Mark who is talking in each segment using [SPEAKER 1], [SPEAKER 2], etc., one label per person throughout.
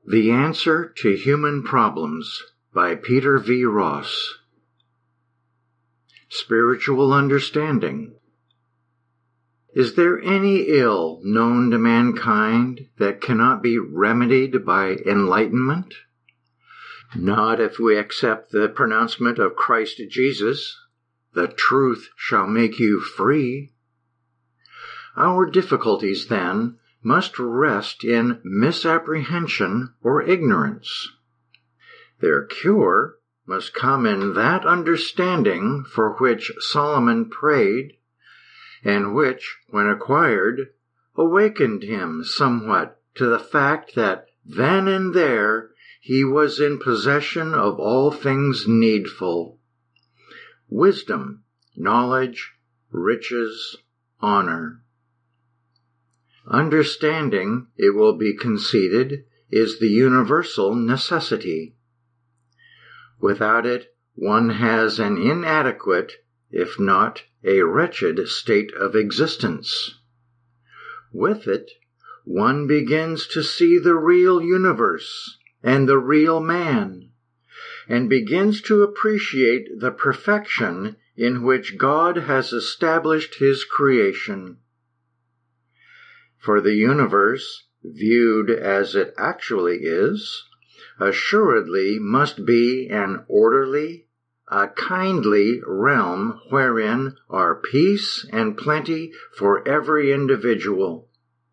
[SPEAKER 1] The Answer to Human Problems by Peter V. Ross. Spiritual Understanding. Is there any ill known to mankind that cannot be remedied by enlightenment? Not if we accept the pronouncement of Christ Jesus, "The truth shall make you free." Our difficulties, then, must rest in misapprehension or ignorance. Their cure must come in that understanding for which Solomon prayed, and which, when acquired, awakened him somewhat to the fact that then and there he was in possession of all things needful: wisdom, knowledge, riches, honor. Understanding, it will be conceded, is the universal necessity. Without it, one has an inadequate, if not a wretched, state of existence. With it, one begins to see the real universe and the real man, and begins to appreciate the perfection in which God has established his creation. For the universe, viewed as it actually is, assuredly must be an orderly, a kindly realm wherein are peace and plenty for every individual.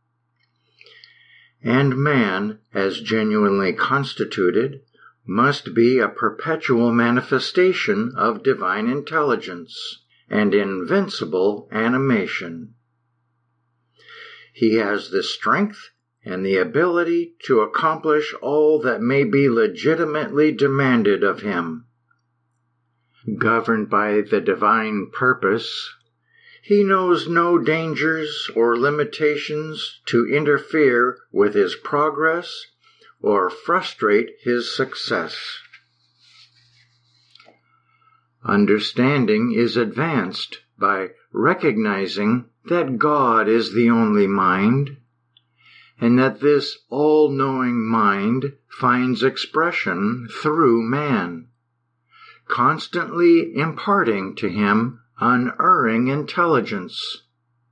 [SPEAKER 1] And man, as genuinely constituted, must be a perpetual manifestation of divine intelligence and invincible animation. He has the strength and the ability to accomplish all that may be legitimately demanded of him. Governed by the divine purpose, he knows no dangers or limitations to interfere with his progress or frustrate his success. Understanding is advanced by recognizing that God is the only mind, and that this all-knowing mind finds expression through man, constantly imparting to him unerring intelligence.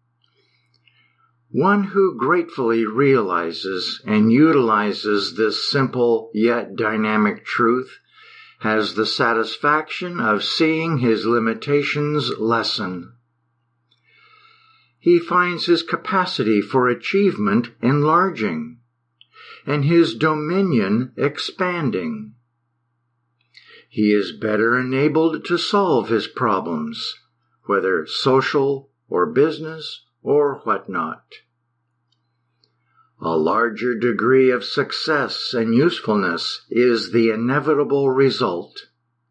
[SPEAKER 1] One who gratefully realizes and utilizes this simple yet dynamic truth has the satisfaction of seeing his limitations lessen. He finds his capacity for achievement enlarging, and his dominion expanding. He is better enabled to solve his problems, whether social or business or whatnot. A larger degree of success and usefulness is the inevitable result.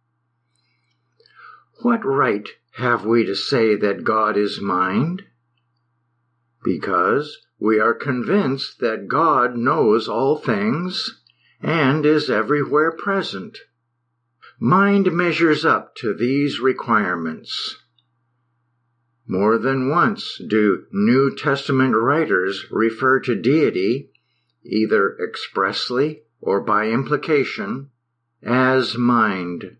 [SPEAKER 1] What right have we to say that God is mind? Because we are convinced that God knows all things and is everywhere present. Mind measures up to these requirements. More than once do New Testament writers refer to deity, either expressly or by implication, as mind.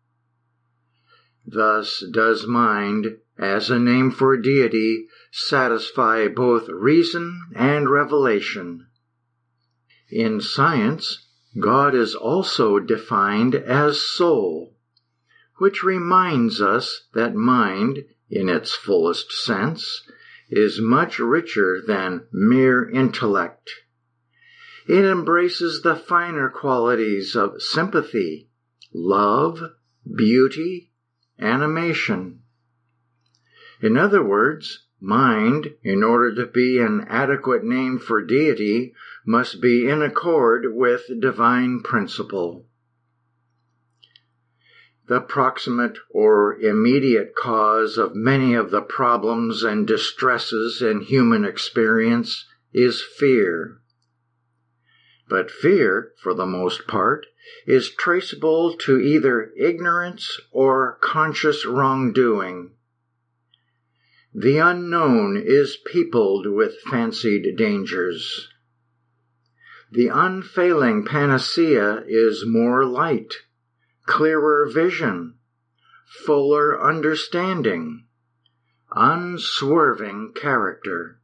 [SPEAKER 1] Thus does mind, as a name for deity, satisfy both reason and revelation. In science, God is also defined as soul, which reminds us that mind, in its fullest sense, is much richer than mere intellect. It embraces the finer qualities of sympathy, love, beauty, animation. In other words, mind, in order to be an adequate name for deity, must be in accord with divine principle. The proximate or immediate cause of many of the problems and distresses in human experience is fear. But fear, for the most part, is traceable to either ignorance or conscious wrongdoing. The unknown is peopled with fancied dangers. The unfailing panacea is more light, clearer vision, fuller understanding, unswerving character.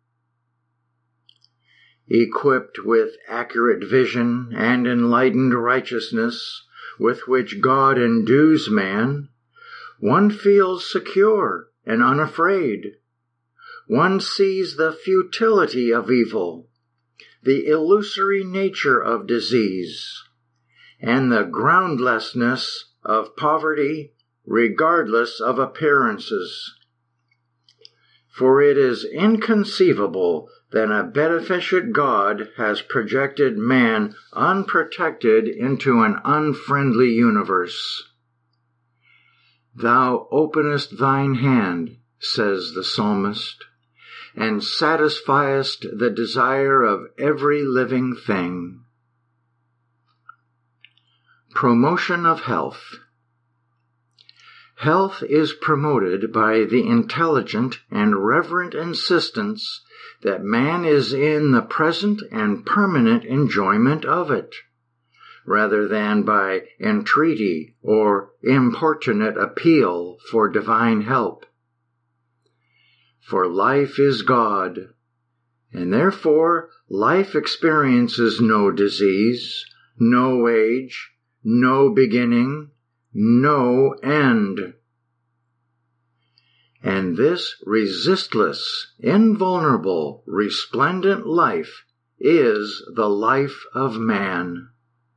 [SPEAKER 1] Equipped with accurate vision and enlightened righteousness with which God endues man, one feels secure and unafraid. One sees the futility of evil, the illusory nature of disease, and the groundlessness of poverty, regardless of appearances. For it is inconceivable that a beneficent God has projected man unprotected into an unfriendly universe. Thou openest thine hand, says the psalmist, and satisfiest the desire of every living thing. Promotion of health. Health is promoted by the intelligent and reverent insistence that man is in the present and permanent enjoyment of it, rather than by entreaty or importunate appeal for divine help. For life is God, and therefore life experiences no disease, no age, no beginning, no end. And this resistless, invulnerable, resplendent life is the life of man.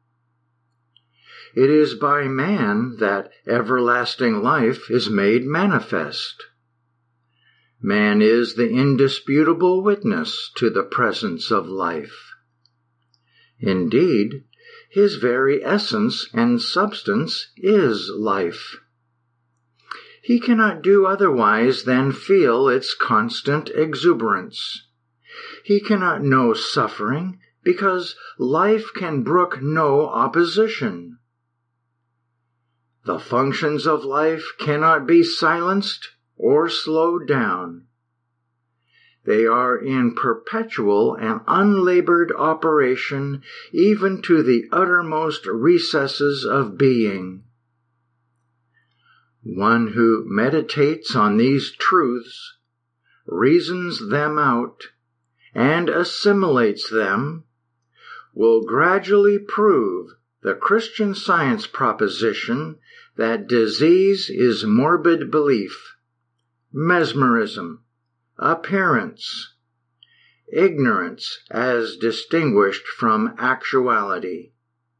[SPEAKER 1] It is by man that everlasting life is made manifest. Man is the indisputable witness to the presence of life. Indeed, his very essence and substance is life. He cannot do otherwise than feel its constant exuberance. He cannot know suffering because life can brook no opposition. The functions of life cannot be silenced or slowed down. They are in perpetual and unlabored operation even to the uttermost recesses of being. One who meditates on these truths, reasons them out, and assimilates them, will gradually prove the Christian Science proposition that disease is morbid belief, mesmerism, appearance, ignorance as distinguished from actuality.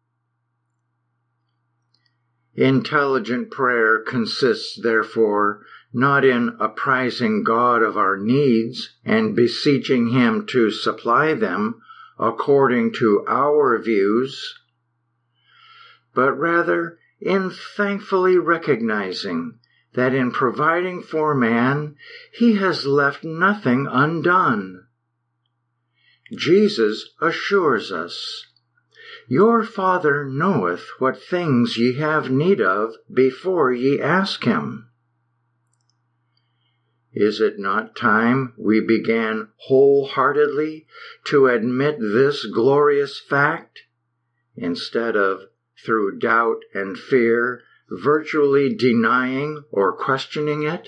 [SPEAKER 1] Intelligent prayer consists, therefore, not in apprising God of our needs and beseeching Him to supply them according to our views, but rather in thankfully recognizing that in providing for man, He has left nothing undone. Jesus assures us, Your Father knoweth what things ye have need of before ye ask Him. Is it not time we began wholeheartedly to admit this glorious fact, instead of, through doubt and fear, virtually denying or questioning it?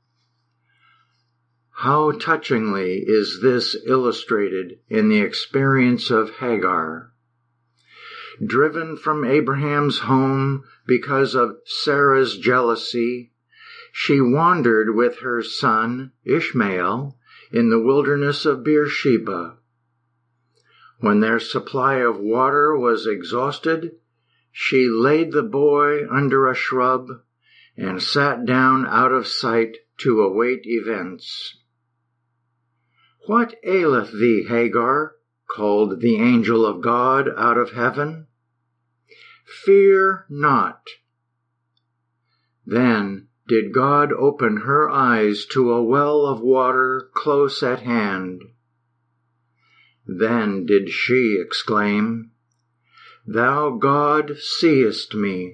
[SPEAKER 1] How touchingly is this illustrated in the experience of Hagar. Driven from Abraham's home because of Sarah's jealousy, she wandered with her son Ishmael in the wilderness of Beersheba. When their supply of water was exhausted, she laid the boy under a shrub and sat down out of sight to await events. What aileth thee, Hagar? Called the angel of God out of heaven. Fear not. Then did God open her eyes to a well of water close at hand. Then did she exclaim, Thou, God, seest me.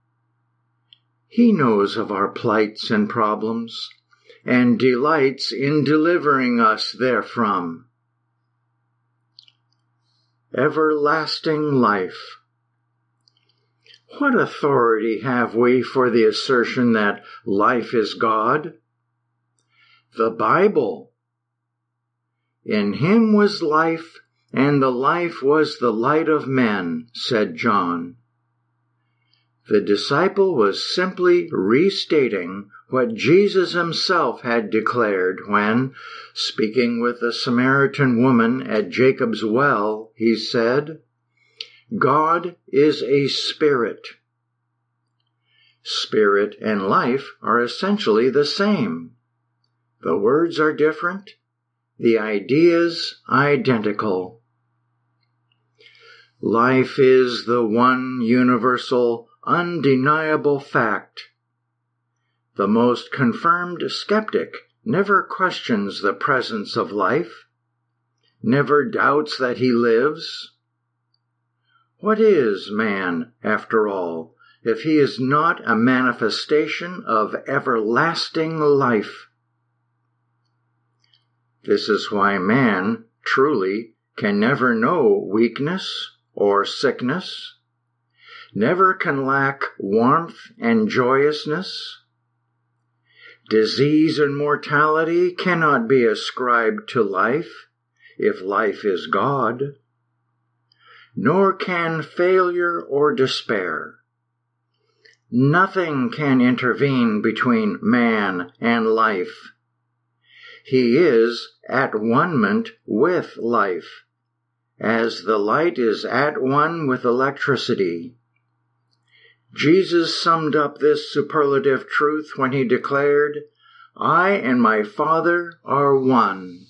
[SPEAKER 1] He knows of our plights and problems, and delights in delivering us therefrom. everlasting life. What authority have we for the assertion that life is God? The Bible. In him was life, and the life was the light of men, said John. The disciple was simply restating what Jesus himself had declared when, speaking with the Samaritan woman at Jacob's well, he said, God is a spirit. Spirit and life are essentially the same. The words are different, the ideas identical. Life is the one universal, undeniable fact. The most confirmed skeptic never questions the presence of life, never doubts that he lives. What is man, after all, if he is not a manifestation of everlasting life? This is why man, truly, can never know weakness or sickness, never can lack warmth and joyousness. Disease and mortality cannot be ascribed to life, if life is God. Nor can failure or despair. Nothing can intervene between man and life. He is at one-ment with life, as the light is at one with electricity. Jesus summed up this superlative truth when he declared, I and my Father are one.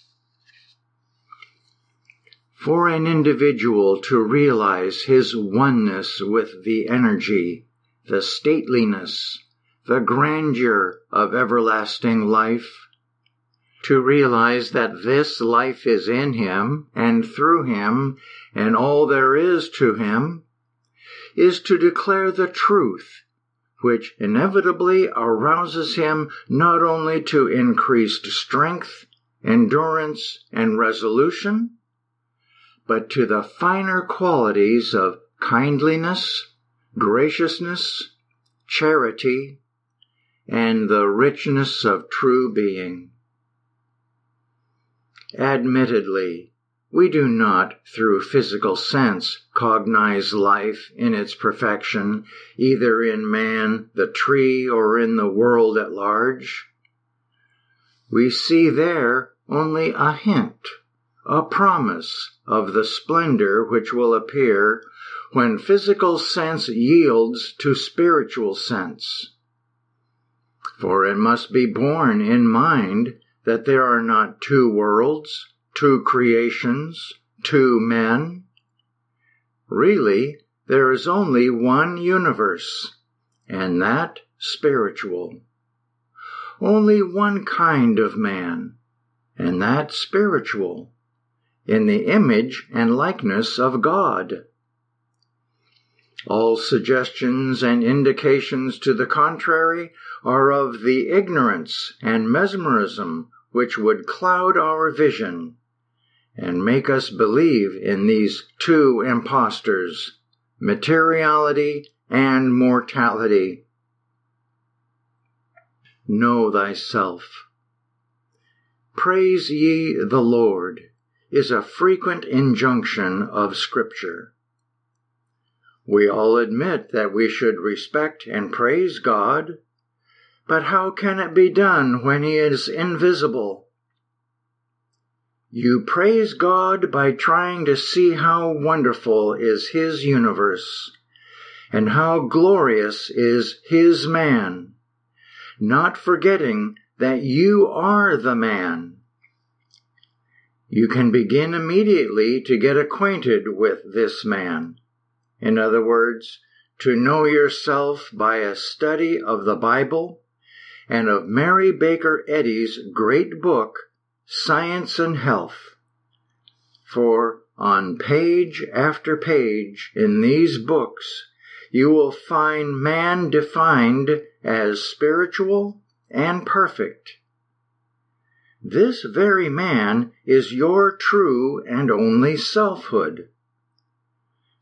[SPEAKER 1] For an individual to realize his oneness with the energy, the stateliness, the grandeur of everlasting life, to realize that this life is in him and through him and all there is to him, is to declare the truth, which inevitably arouses him not only to increased strength, endurance, and resolution, but to the finer qualities of kindliness, graciousness, charity, and the richness of true being. Admittedly, we do not, through physical sense, cognize life in its perfection, either in man, the tree, or in the world at large. We see there only a hint, a promise of the splendor which will appear when physical sense yields to spiritual sense. For it must be borne in mind that there are not two worlds, two creations, two men. Really, there is only one universe, and that spiritual. Only one kind of man, and that spiritual, in the image and likeness of God. All suggestions and indications to the contrary are of the ignorance and mesmerism which would cloud our vision and make us believe in these two impostors, materiality and mortality. Know thyself. Praise ye the Lord is a frequent injunction of Scripture. We all admit that we should respect and praise God, but how can it be done when He is invisible? You praise God by trying to see how wonderful is His universe, and how glorious is His man, not forgetting that you are the man. You can begin immediately to get acquainted with this man. In other words, to know yourself by a study of the Bible and of Mary Baker Eddy's great book, Science and Health. For on page after page in these books, you will find man defined as spiritual and perfect. This very man is your true and only selfhood,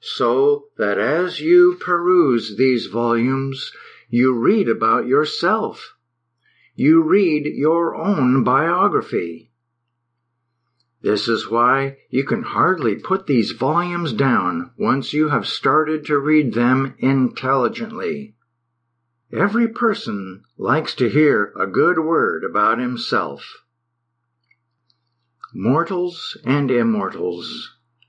[SPEAKER 1] so that as you peruse these volumes, you read about yourself. You read your own biography. This is why you can hardly put these volumes down once you have started to read them intelligently. Every person likes to hear a good word about himself. Mortals and Immortals.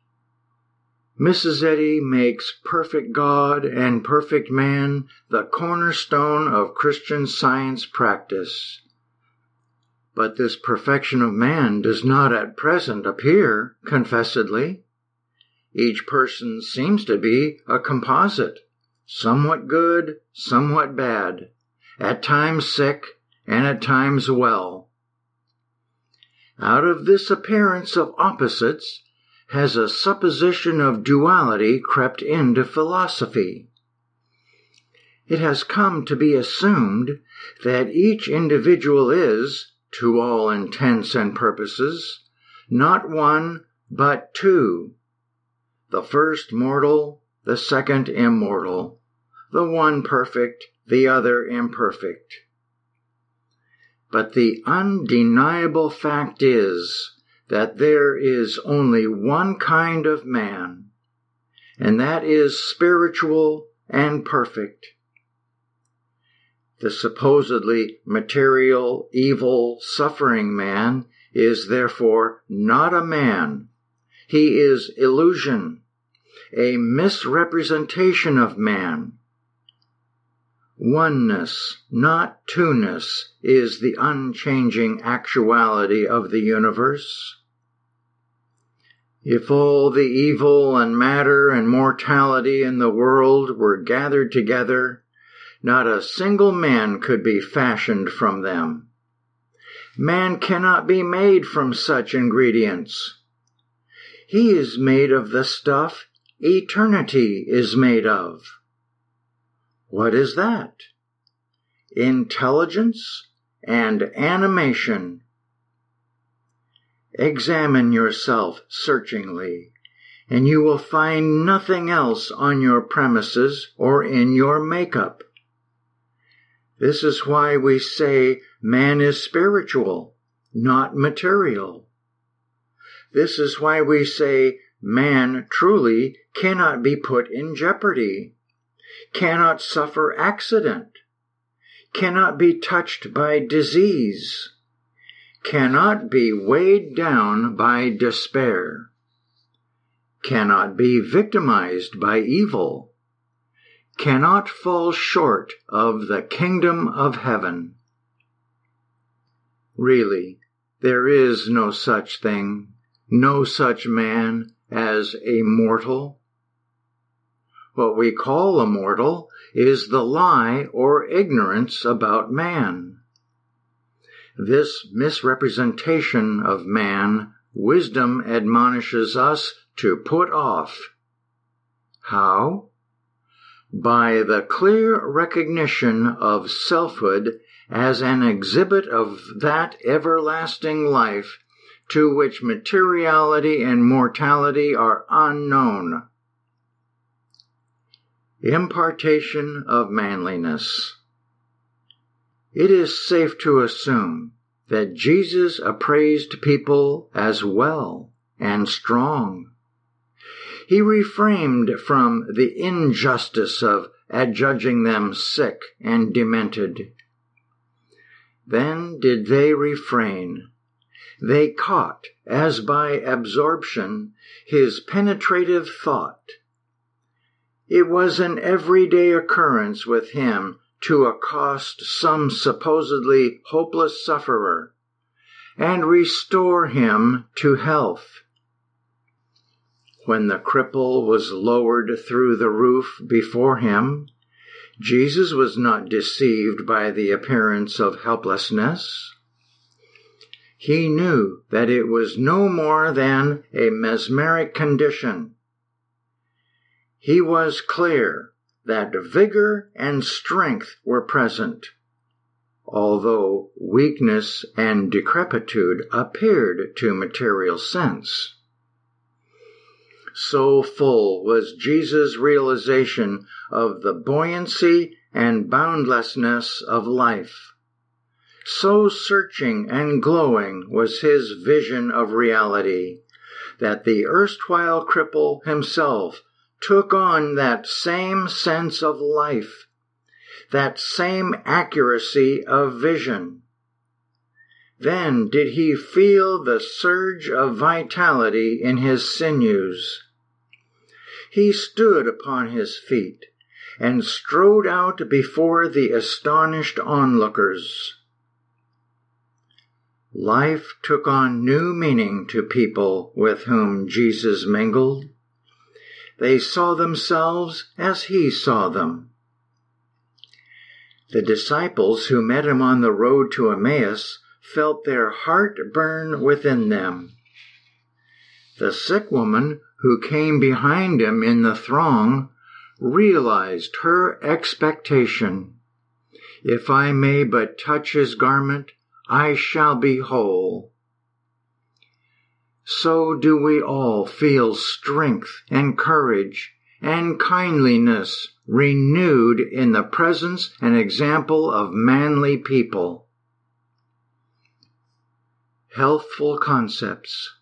[SPEAKER 1] Mrs. Eddy makes perfect God and perfect man the cornerstone of Christian Science practice. But this perfection of man does not at present appear confessedly. Each person seems to be a composite, somewhat good, somewhat bad, at times sick, and at times well. Out of this appearance of opposites has a supposition of duality crept into philosophy. It has come to be assumed that each individual is, to all intents and purposes, not one, but two. The first mortal, the second immortal, the one perfect, the other imperfect. But the undeniable fact is that there is only one kind of man, and that is spiritual and perfect. The supposedly material, evil, suffering man is therefore not a man. He is illusion, a misrepresentation of man. Oneness, not two-ness, is the unchanging actuality of the universe. If all the evil and matter and mortality in the world were gathered together, not a single man could be fashioned from them. Man cannot be made from such ingredients. He is made of the stuff eternity is made of. What is that? Intelligence and animation. Examine yourself searchingly, and you will find nothing else on your premises or in your makeup. This is why we say man is spiritual, not material. This is why we say man truly cannot be put in jeopardy, cannot suffer accident, cannot be touched by disease, cannot be weighed down by despair, cannot be victimized by evil, cannot fall short of the kingdom of heaven. Really, there is no such thing, no such man as a mortal. What we call a mortal is the lie or ignorance about man. This misrepresentation of man, wisdom admonishes us to put off. How? By the clear recognition of selfhood as an exhibit of that everlasting life to which materiality and mortality are unknown. Impartation of manliness. It is safe to assume that Jesus appraised people as well and strong. He refrained from the injustice of adjudging them sick and demented. Then did they refrain. They caught, as by absorption, his penetrative thought. It was an everyday occurrence with him to accost some supposedly hopeless sufferer and restore him to health. When the cripple was lowered through the roof before him, Jesus was not deceived by the appearance of helplessness. He knew that it was no more than a mesmeric condition. He was clear that vigor and strength were present, although weakness and decrepitude appeared to material sense. So full was Jesus' realization of the buoyancy and boundlessness of life. So searching and glowing was his vision of reality, that the erstwhile cripple himself took on that same sense of life, that same accuracy of vision. Then did he feel the surge of vitality in his sinews. He stood upon his feet and strode out before the astonished onlookers. Life took on new meaning to people with whom Jesus mingled. They saw themselves as he saw them. The disciples who met him on the road to Emmaus felt their heart burn within them. The sick woman who came behind him in the throng realized her expectation. If I may but touch his garment, I shall be whole. So do we all feel strength and courage and kindliness renewed in the presence and example of manly people. Healthful concepts.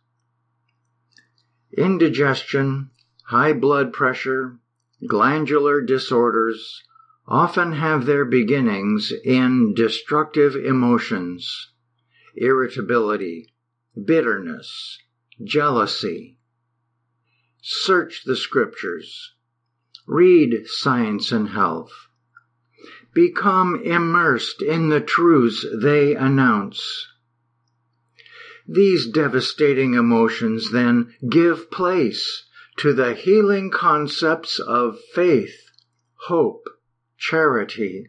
[SPEAKER 1] Indigestion, high blood pressure, glandular disorders often have their beginnings in destructive emotions, irritability, bitterness, jealousy. Search the scriptures. Read Science and Health. Become immersed in the truths they announce. These devastating emotions then give place to the healing concepts of faith, hope, charity.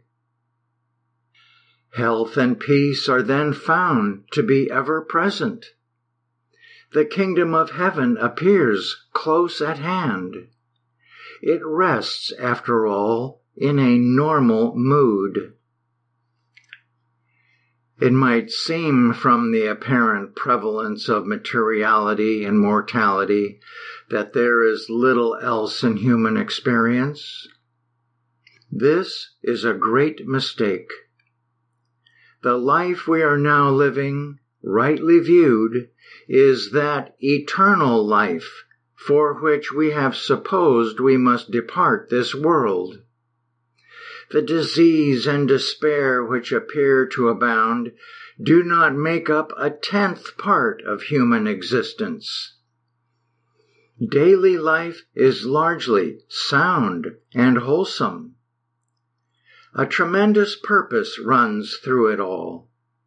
[SPEAKER 1] Health and peace are then found to be ever present. The kingdom of heaven appears close at hand. It rests, after all, in a normal mood. It might seem from the apparent prevalence of materiality and mortality that there is little else in human experience. This is a great mistake. The life we are now living, rightly viewed, is that eternal life for which we have supposed we must depart this world. The disease and despair which appear to abound do not make up 1/10 part of human existence. Daily life is largely sound and wholesome. A tremendous purpose runs through it all.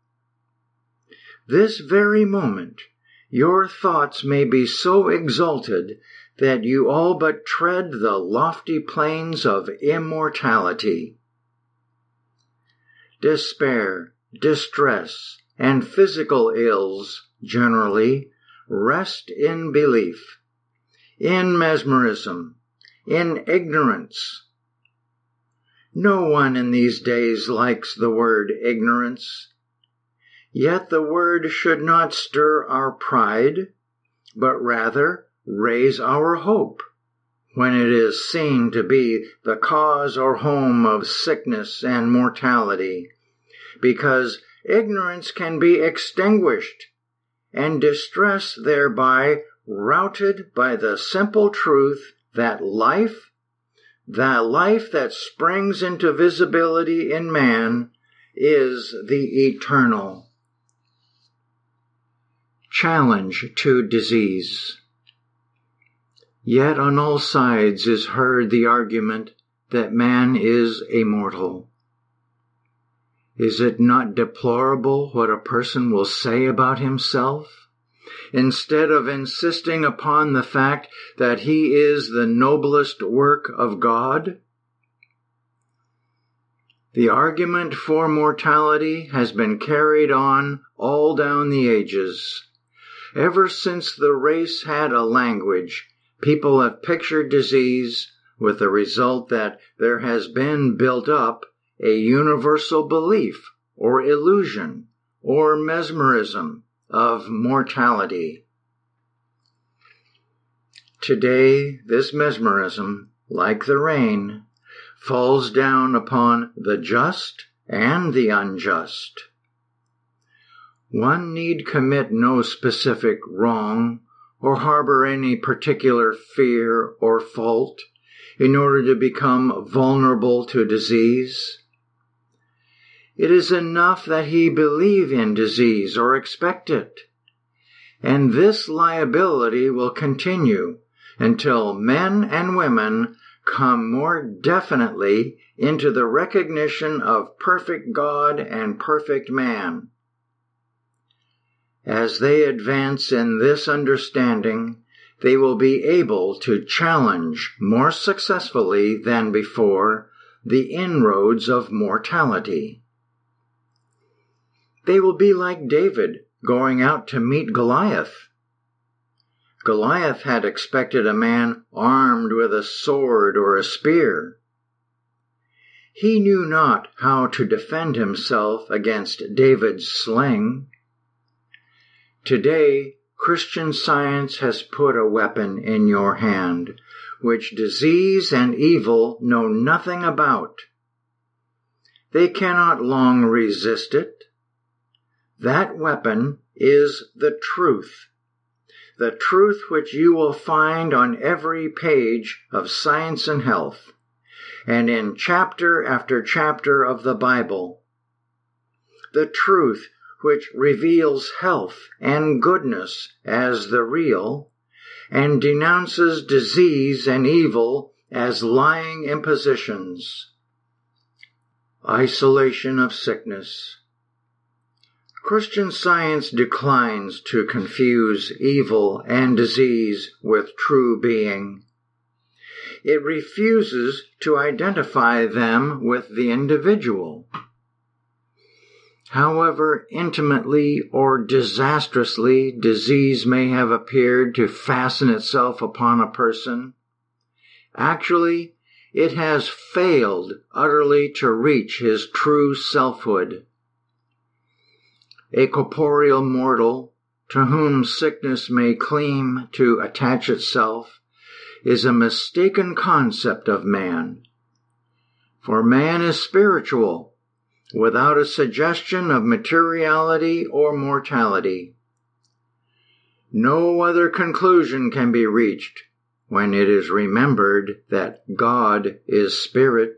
[SPEAKER 1] This very moment, your thoughts may be so exalted that you all but tread the lofty plains of immortality. Despair, distress, and physical ills, generally, rest in belief, in mesmerism, in ignorance. No one in these days likes the word ignorance. Yet the word should not stir our pride, but rather raise our hope when it is seen to be the cause or home of sickness and mortality, because ignorance can be extinguished and distress thereby routed by the simple truth that life, the life that springs into visibility in man, is the eternal. Challenge to disease. Yet on all sides is heard the argument that man is immortal. Is it not deplorable what a person will say about himself, instead of insisting upon the fact that he is the noblest work of God? The argument for mortality has been carried on all down the ages. Ever since the race had a language, people have pictured disease with the result that there has been built up a universal belief or illusion or mesmerism of mortality. Today, this mesmerism, like the rain, falls down upon the just and the unjust. One need commit no specific wrong or harbor any particular fear or fault in order to become vulnerable to disease. It is enough that he believe in disease or expect it, and this liability will continue until men and women come more definitely into the recognition of perfect God and perfect man. As they advance in this understanding, they will be able to challenge more successfully than before the inroads of mortality. They will be like David going out to meet Goliath. Goliath had expected a man armed with a sword or a spear. He knew not how to defend himself against David's sling. Today, Christian Science has put a weapon in your hand, which disease and evil know nothing about. They cannot long resist it. That weapon is the truth which you will find on every page of Science and Health, and in chapter after chapter of the Bible. The truth which reveals health and goodness as the real, and denounces disease and evil as lying impositions. Isolation of sickness. Christian Science declines to confuse evil and disease with true being. It refuses to identify them with the individual. However intimately or disastrously disease may have appeared to fasten itself upon a person, actually it has failed utterly to reach his true selfhood. A corporeal mortal, to whom sickness may claim to attach itself, is a mistaken concept of man. For man is spiritual, without a suggestion of materiality or mortality. No other conclusion can be reached when it is remembered that God is spirit.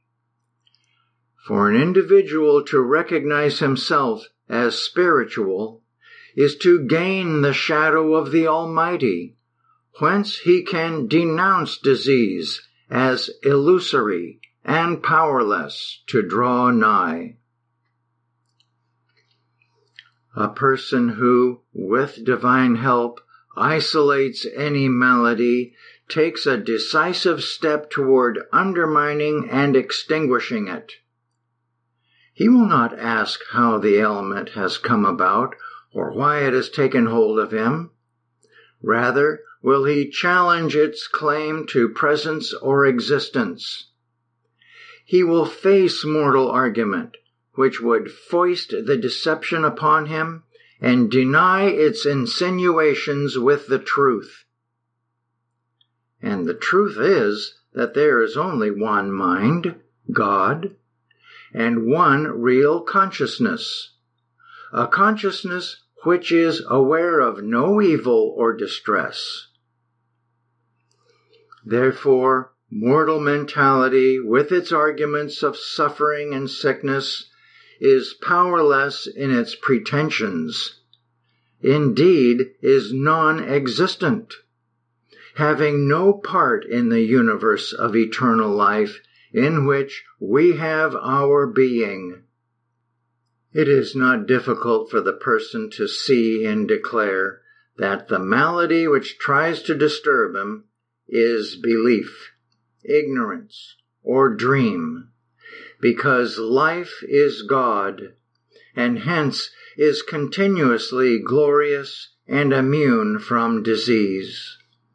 [SPEAKER 1] For an individual to recognize himself as spiritual is to gain the shadow of the Almighty, whence he can denounce disease as illusory and powerless to draw nigh. A person who, with divine help, isolates any malady takes a decisive step toward undermining and extinguishing it. He will not ask how the ailment has come about or why it has taken hold of him. Rather, will he challenge its claim to presence or existence. He will face mortal argument, which would foist the deception upon him and deny its insinuations with the truth. And the truth is that there is only one mind, God, and one real consciousness, a consciousness which is aware of no evil or distress. Therefore, mortal mentality, with its arguments of suffering and sickness, is powerless in its pretensions. Indeed, is non-existent, having no part in the universe of eternal life in which we have our being. It is not difficult for the person to see and declare that the malady which tries to disturb him is belief, ignorance, or dream, because life is God, and hence is continuously glorious and immune from disease.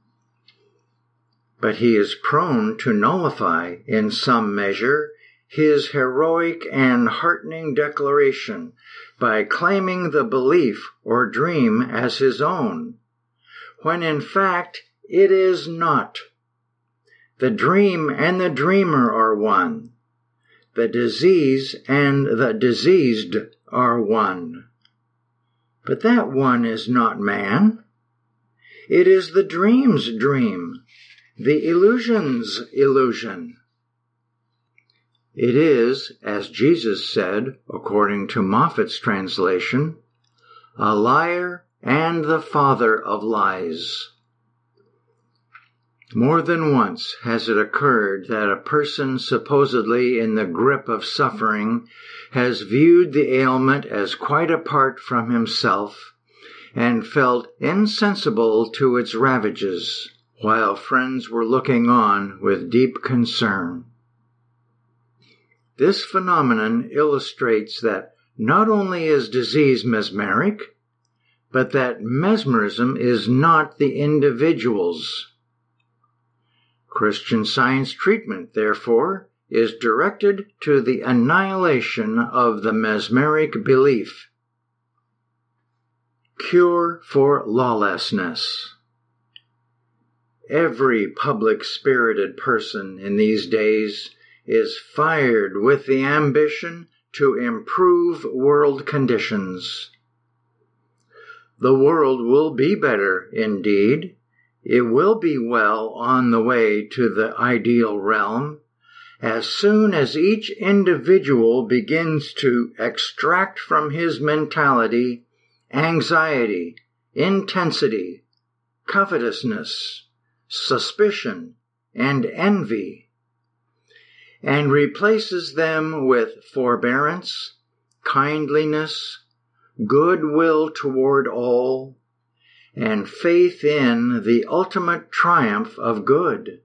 [SPEAKER 1] But he is prone to nullify, in some measure, his heroic and heartening declaration by claiming the belief or dream as his own, when in fact It is not. The dream and the dreamer are one. The disease and the diseased are one. But that one is not man. It is the dream's dream, the illusion's illusion. It is, as Jesus said, according to Moffat's translation, a liar and the father of lies. More than once has it occurred that a person supposedly in the grip of suffering has viewed the ailment as quite apart from himself and felt insensible to its ravages, while friends were looking on with deep concern. This phenomenon illustrates that not only is disease mesmeric, but that mesmerism is not the individual's. Christian Science treatment, therefore, is directed to the annihilation of the mesmeric belief. Cure for lawlessness. Every public-spirited person in these days is fired with the ambition to improve world conditions. The world will be better, indeed. It will be well on the way to the ideal realm as soon as each individual begins to extract from his mentality anxiety, intensity, covetousness, suspicion, and envy, and replaces them with forbearance, kindliness, goodwill toward all, and faith in the ultimate triumph of good.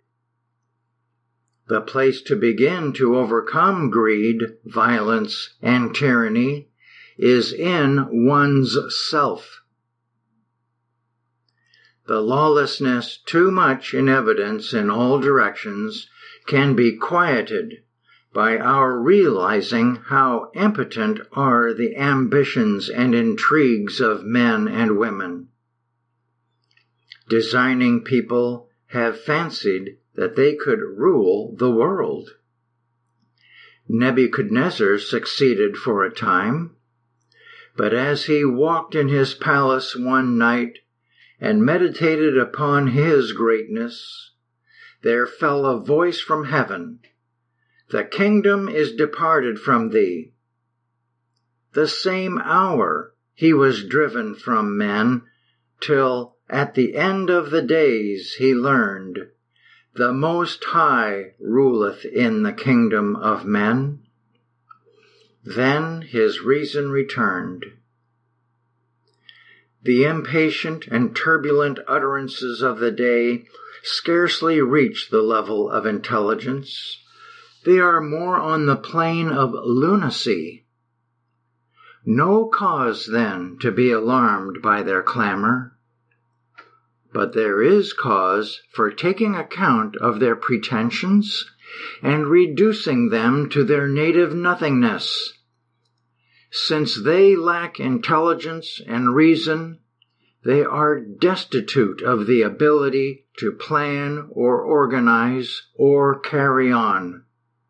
[SPEAKER 1] The place to begin to overcome greed, violence, and tyranny is in one's self. The lawlessness too much in evidence in all directions can be quieted by our realizing how impotent are the ambitions and intrigues of men and women. Designing people have fancied that they could rule the world. Nebuchadnezzar succeeded for a time, but as he walked in his palace one night and meditated upon his greatness, there fell a voice from heaven, "The kingdom is departed from thee." The same hour he was driven from men, till at the end of the days he learned, "The Most High ruleth in the kingdom of men." Then his reason returned. The impatient and turbulent utterances of the day scarcely reach the level of intelligence. They are more on the plane of lunacy. No cause, then, to be alarmed by their clamor. But there is cause for taking account of their pretensions and reducing them to their native nothingness. Since they lack intelligence and reason, they are destitute of the ability to plan or organize or carry on.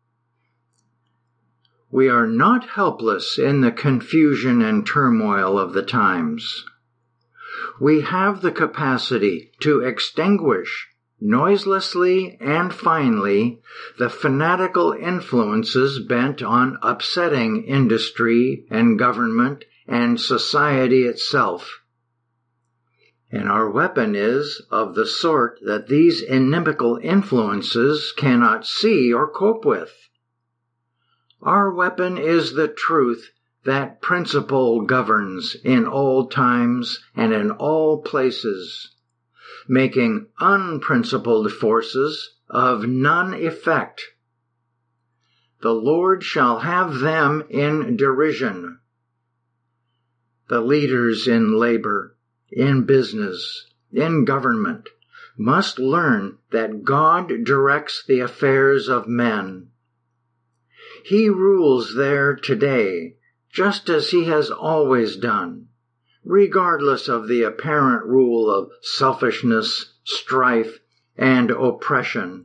[SPEAKER 1] We are not helpless in the confusion and turmoil of the times. We have the capacity to extinguish, noiselessly and finely, the fanatical influences bent on upsetting industry and government and society itself. And our weapon is of the sort that these inimical influences cannot see or cope with. Our weapon is the truth that principle governs in all times and in all places, making unprincipled forces of none effect. The Lord shall have them in derision. The leaders in labor, in business, in government, must learn that God directs the affairs of men. He rules there today, just as he has always done, regardless of the apparent rule of selfishness, strife, and oppression.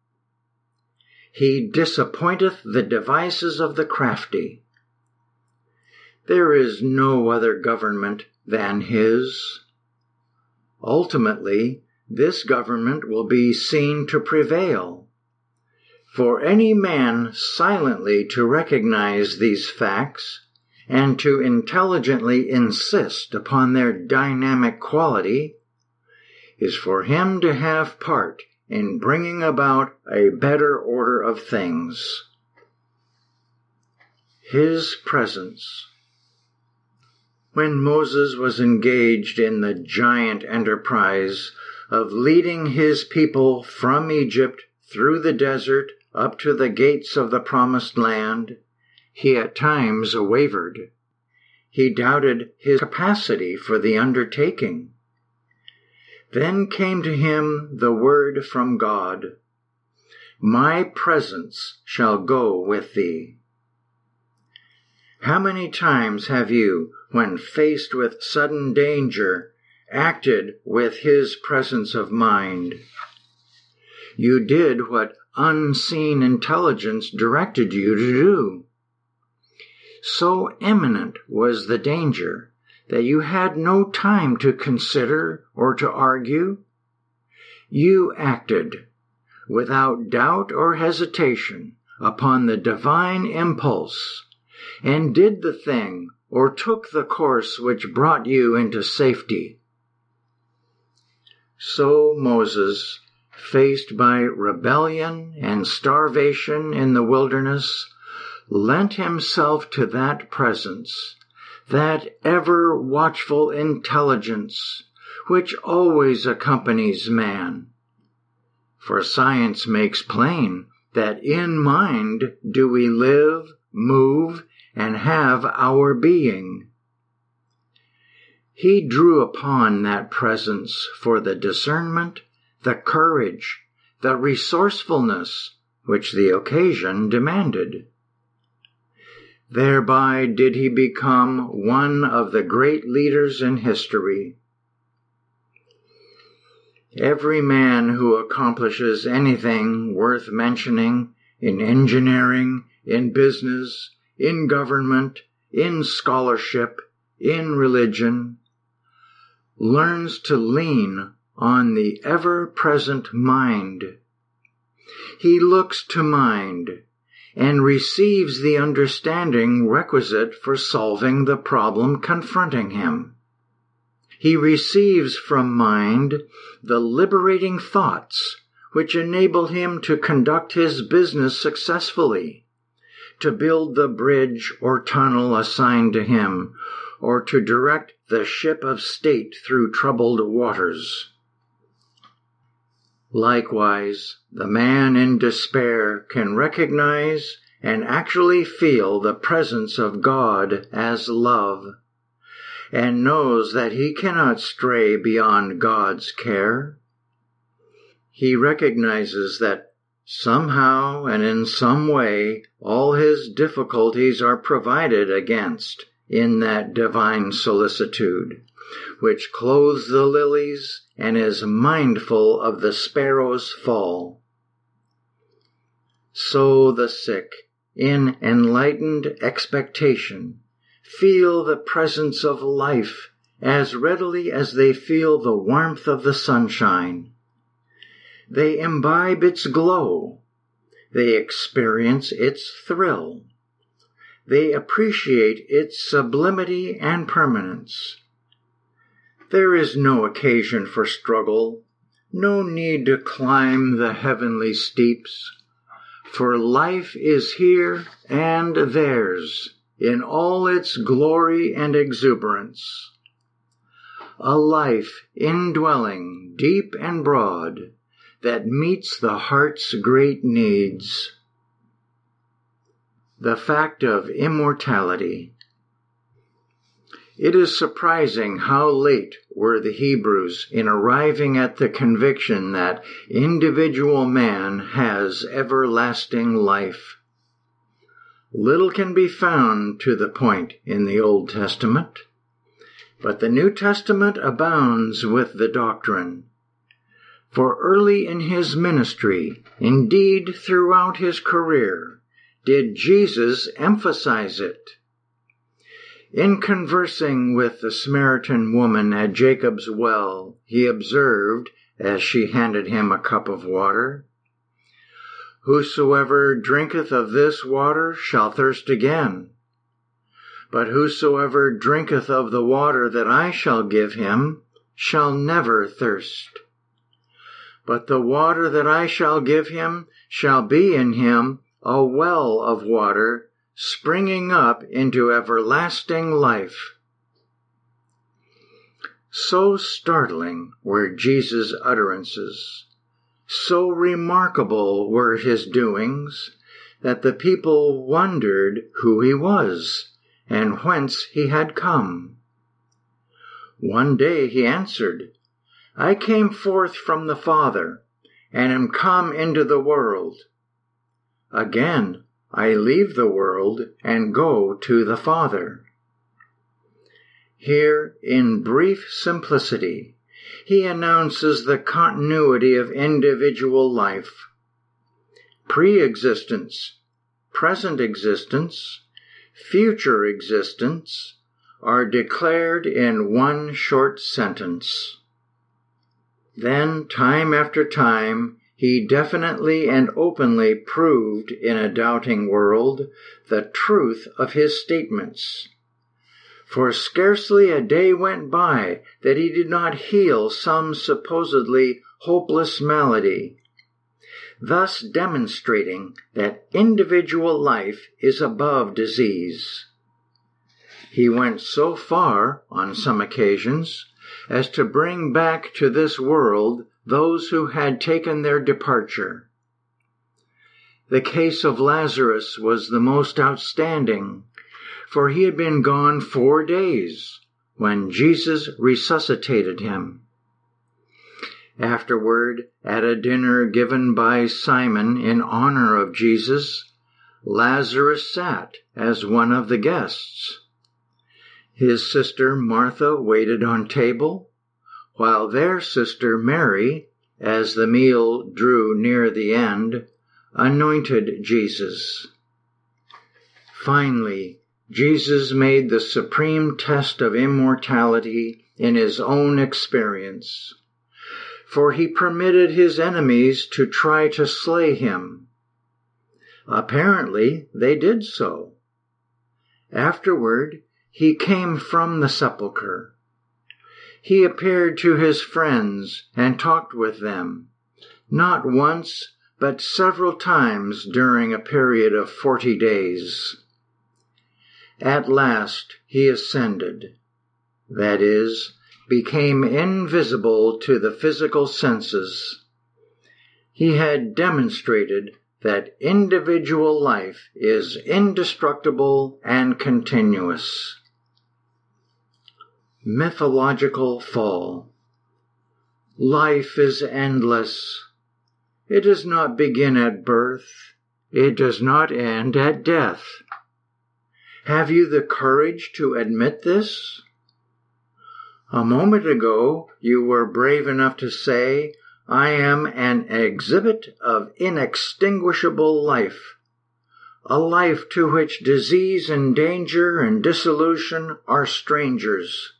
[SPEAKER 1] He disappointeth the devices of the crafty. There is no other government than his. Ultimately, this government will be seen to prevail. For any man silently to recognize these facts and to intelligently insist upon their dynamic quality is for him to have part in bringing about a better order of things. His presence. When Moses was engaged in the giant enterprise of leading his people from Egypt through the desert up to the gates of the promised land, he at times wavered. He doubted his capacity for the undertaking. Then came to him the word from God, "My presence shall go with thee." How many times have you, when faced with sudden danger, acted with his presence of mind? You did what unseen intelligence directed you to do. So imminent was the danger that you had no time to consider or to argue. You acted, without doubt or hesitation, upon the divine impulse, and did the thing or took the course which brought you into safety. So Moses, faced by rebellion and starvation in the wilderness, lent himself to that presence, that ever-watchful intelligence which always accompanies man. For science makes plain that in mind do we live, move, and have our being. He drew upon that presence for the discernment, the courage, the resourcefulness which the occasion demanded. Thereby did he become one of the great leaders in history. Every man who accomplishes anything worth mentioning in engineering, in business, in government, in scholarship, in religion, learns to lean on the ever-present mind. He looks to mind and receives the understanding requisite for solving the problem confronting him. He receives from mind the liberating thoughts which enable him to conduct his business successfully, to build the bridge or tunnel assigned to him, or to direct the ship of state through troubled waters. Likewise, the man in despair can recognize and actually feel the presence of God as love, and knows that he cannot stray beyond God's care. He recognizes that somehow and in some way all his difficulties are provided against in that divine solicitude, which clothes the lilies and is mindful of the sparrow's fall. So the sick, in enlightened expectation, feel the presence of life as readily as they feel the warmth of the sunshine. They imbibe its glow. They experience its thrill. They appreciate its sublimity and permanence. There is no occasion for struggle, no need to climb the heavenly steeps, for life is here and theirs in all its glory and exuberance. A life indwelling, deep and broad, that meets the heart's great needs. The fact of immortality. It is surprising how late were the Hebrews in arriving at the conviction that individual man has everlasting life. Little can be found to the point in the Old Testament, but the New Testament abounds with the doctrine. For early in his ministry, indeed throughout his career, did Jesus emphasize it. In conversing with the Samaritan woman at Jacob's well, he observed, as she handed him a cup of water, "Whosoever drinketh of this water shall thirst again. But whosoever drinketh of the water that I shall give him shall never thirst. But the water that I shall give him shall be in him a well of water, springing up into everlasting life." So startling were Jesus' utterances, so remarkable were his doings, that the people wondered who he was and whence he had come. One day he answered, "I came forth from the Father, and am come into the world. Again, I leave the world and go to the Father." Here, in brief simplicity, he announces the continuity of individual life. Pre-existence, present existence, future existence are declared in one short sentence. Then, time after time, he definitely and openly proved in a doubting world the truth of his statements. For scarcely a day went by that he did not heal some supposedly hopeless malady, thus demonstrating that individual life is above disease. He went so far, on some occasions, as to bring back to this world those who had taken their departure. The case of Lazarus was the most outstanding, for he had been gone 4 days when Jesus resuscitated him. Afterward, at a dinner given by Simon in honor of Jesus, Lazarus sat as one of the guests. His sister Martha waited on table, while their sister Mary, as the meal drew near the end, anointed Jesus. Finally, Jesus made the supreme test of immortality in his own experience, for he permitted his enemies to try to slay him. Apparently, they did so. Afterward, he came from the sepulchre. He appeared to his friends and talked with them, not once, but several times during a period of 40 days. At last he ascended, that is, became invisible to the physical senses. He had demonstrated that individual life is indestructible and continuous. Mythological fall. Life is endless. It does not begin at birth. It does not end at death. Have you the courage to admit this? A moment ago, you were brave enough to say, "I am an exhibit of inextinguishable life, a life to which disease and danger and dissolution are strangers."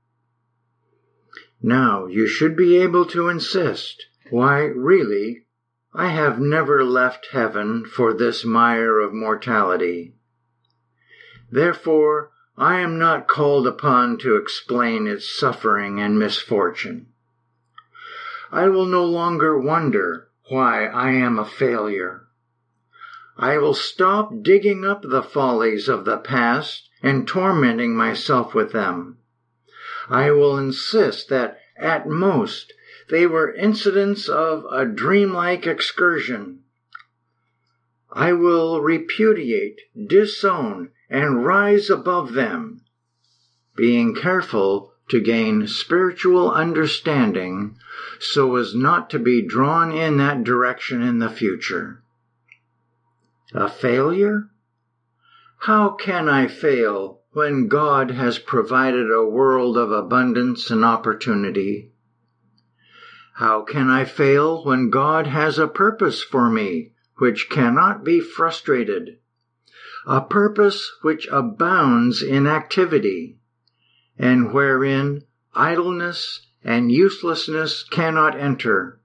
[SPEAKER 1] Now you should be able to insist, "Why, really, I have never left heaven for this mire of mortality. Therefore, I am not called upon to explain its suffering and misfortune. I will no longer wonder why I am a failure. I will stop digging up the follies of the past and tormenting myself with them. I will insist that, at most, they were incidents of a dreamlike excursion. I will repudiate, disown, and rise above them, being careful to gain spiritual understanding so as not to be drawn in that direction in the future." A failure? How can I fail when God has provided a world of abundance and opportunity? How can I fail when God has a purpose for me which cannot be frustrated? A purpose which abounds in activity, and wherein idleness and uselessness cannot enter.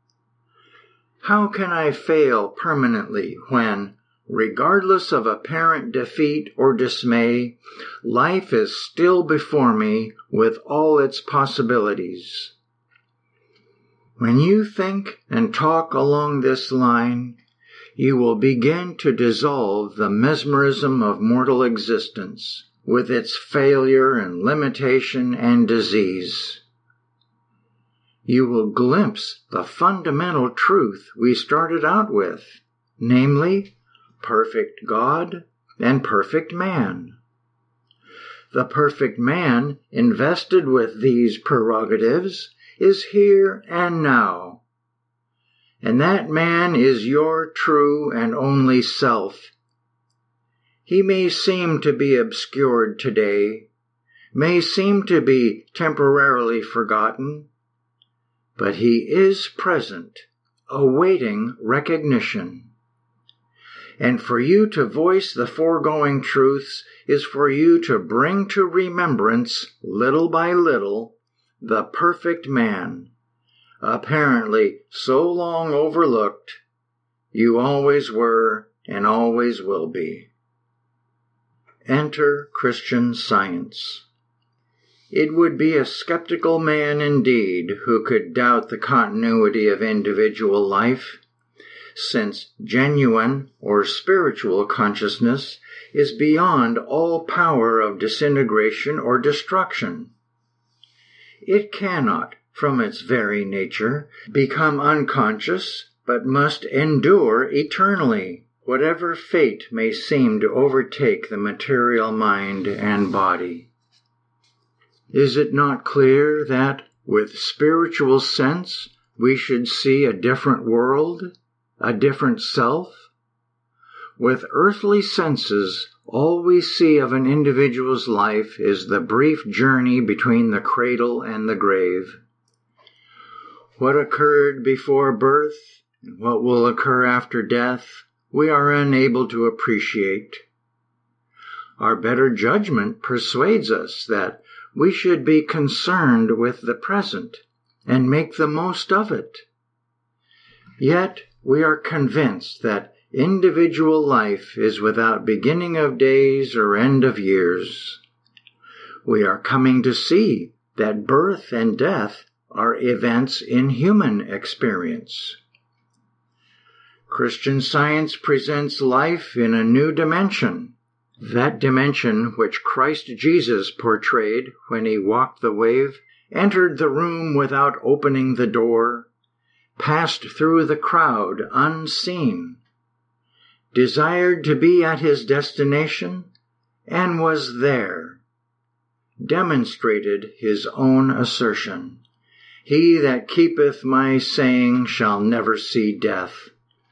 [SPEAKER 1] How can I fail permanently when, regardless of apparent defeat or dismay, life is still before me with all its possibilities? When you think and talk along this line, you will begin to dissolve the mesmerism of mortal existence, with its failure and limitation and disease. You will glimpse the fundamental truth we started out with, namely, perfect God and perfect man. The perfect man, invested with these prerogatives, is here and now. And that man is your true and only self. He may seem to be obscured today, may seem to be temporarily forgotten, but he is present, awaiting recognition. And for you to voice the foregoing truths is for you to bring to remembrance, little by little, the perfect man, apparently so long overlooked, you always were and always will be. Enter Christian Science. It would be a skeptical man indeed who could doubt the continuity of individual life, since genuine or spiritual consciousness is beyond all power of disintegration or destruction. It cannot, from its very nature, become unconscious, but must endure eternally, whatever fate may seem to overtake the material mind and body. Is it not clear that, with spiritual sense, we should see a different world, a different self? With earthly senses, all we see of an individual's life is the brief journey between the cradle and the grave. What occurred before birth and what will occur after death, we are unable to appreciate. Our better judgment persuades us that we should be concerned with the present and make the most of it. Yet we are convinced that individual life is without beginning of days or end of years. We are coming to see that birth and death are events in human experience. Christian Science presents life in a new dimension, that dimension which Christ Jesus portrayed when he walked the wave, entered the room without opening the door, passed through the crowd unseen, desired to be at his destination, and was there, demonstrated his own assertion, "He that keepeth my saying shall never see death."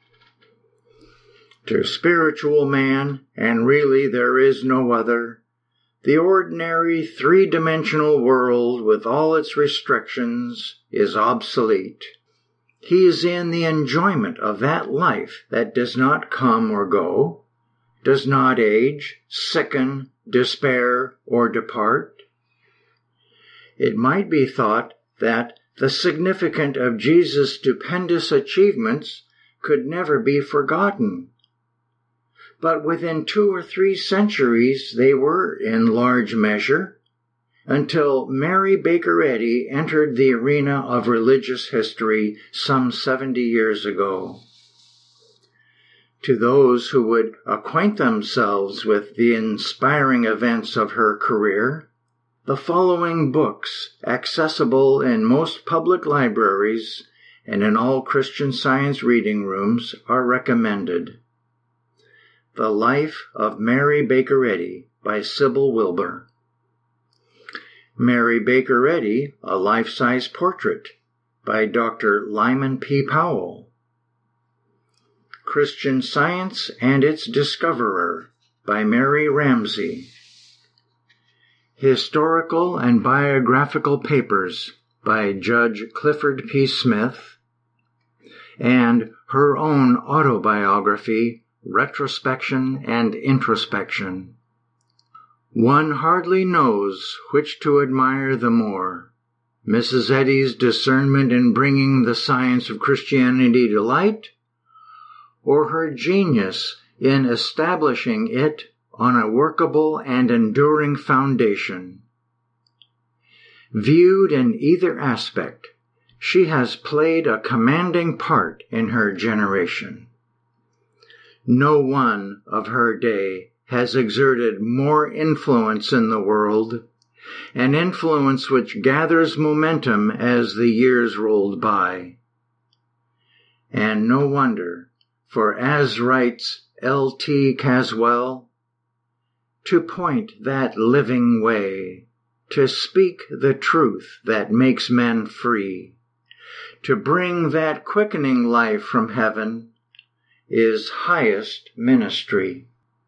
[SPEAKER 1] To spiritual man, and really there is no other, the ordinary three-dimensional world with all its restrictions is obsolete. He is in the enjoyment of that life that does not come or go, does not age, sicken, despair, or depart. It might be thought that the significance of Jesus' stupendous achievements could never be forgotten. But within 2 or 3 centuries they were in large measure, until Mary Baker Eddy entered the arena of religious history some 70 years ago. To those who would acquaint themselves with the inspiring events of her career, the following books, accessible in most public libraries and in all Christian Science reading rooms, are recommended. The Life of Mary Baker Eddy by Sybil Wilbur. Mary Baker Eddy, a life-size portrait by Dr. Lyman P. Powell. Christian Science and its Discoverer by Mary Ramsey. Historical and Biographical Papers by Judge Clifford P. Smith, and her own autobiography, Retrospection and Introspection. One hardly knows which to admire the more, Mrs. Eddy's discernment in bringing the science of Christianity to light, or her genius in establishing it on a workable and enduring foundation. Viewed in either aspect, she has played a commanding part in her generation. No one of her day has exerted more influence in the world, an influence which gathers momentum as the years rolled by. And no wonder, for as writes L.T. Caswell, to point that living way, to speak the truth that makes men free, to bring that quickening life from heaven, is highest ministry.